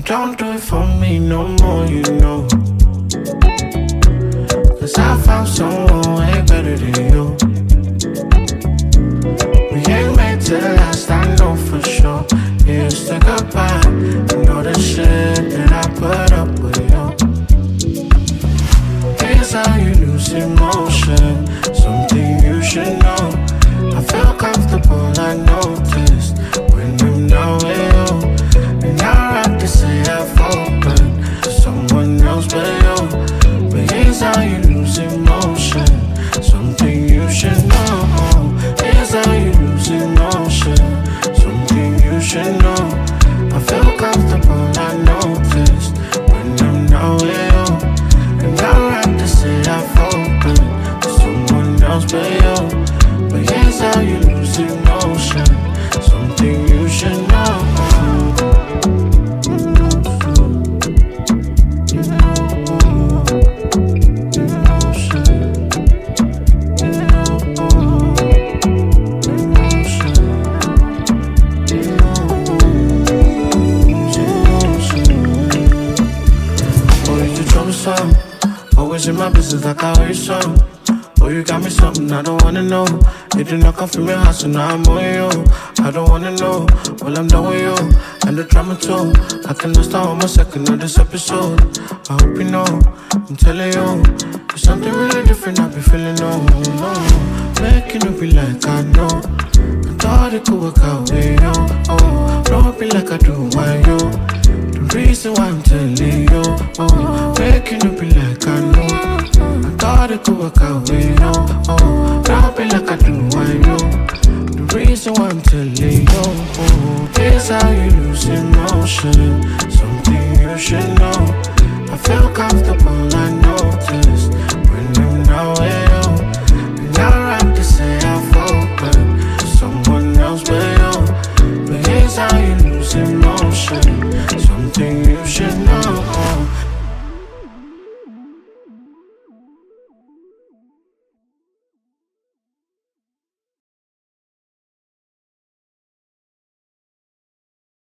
don't do it for me no more, you know. Cause I found someone way better than you. We ain't made to last, I know for sure. Here's the goodbye, you know the shit that I put up with you. Here's how you lose emotion, something you should know. I feel comfortable, I noticed when I'm not with you. And I have to say I've opened to someone else but you. But here's how you lose emotion, something you should know. Here's how you lose emotion, something you should know. I feel comfortable, I noticed when I'm not with you. And I have to say I've opened to someone else but you. But here's how you lose emotion, something you should know. Always in my business like I always some. Oh, you got me something I don't wanna know. You did not come from your house, so now I'm on you. I don't wanna know, well I'm done with you. And the drama too, I cannot start on my second of this episode. I hope you know, I'm telling you, there's something really different I be feeling, no. Making it be like I know. I thought it could work out with you, oh. Don't be like I do, why you? The reason why I'm telling you, oh. Making it be like I know. I thought it could work out with you, oh. Don't be like I do, why you? The reason why I'm telling you, oh. Here's how you lose emotion, something you should know. I feel comfortable,